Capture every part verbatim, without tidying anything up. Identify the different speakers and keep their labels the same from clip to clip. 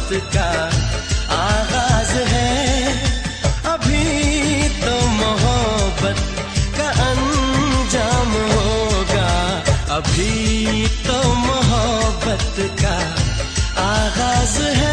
Speaker 1: का आगाज है, अभी तो मोहब्बत का अंजाम होगा, अभी तो मोहब्बत का आगाज है।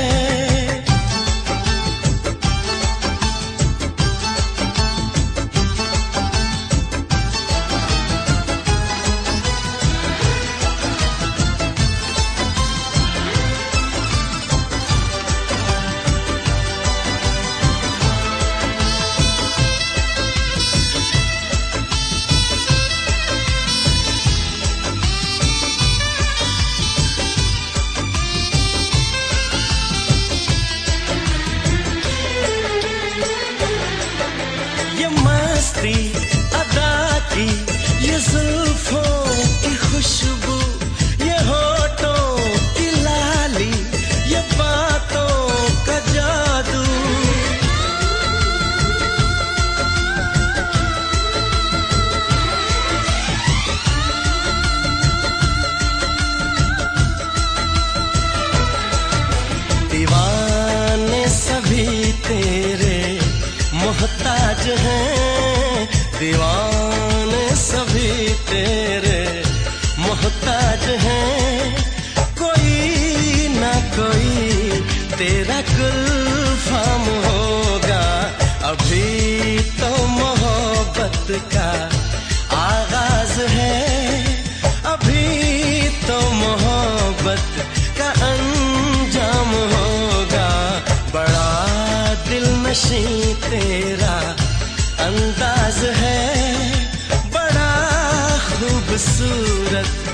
Speaker 1: अदा की ये जुल्फों की खुशबू, ये होठों की लाली, ये बातों का जादू, दीवाने सभी तेरे मोहताज हैं, दीवाने सभी तेरे मोहताज हैं, कोई ना कोई तेरा गुलफाम होगा, अभी तो मोहब्बत का आगाज है, अभी तो मोहब्बत का अंजाम होगा, बड़ा दिलनशीं तेरा अंदाज है, बड़ा खूबसूरत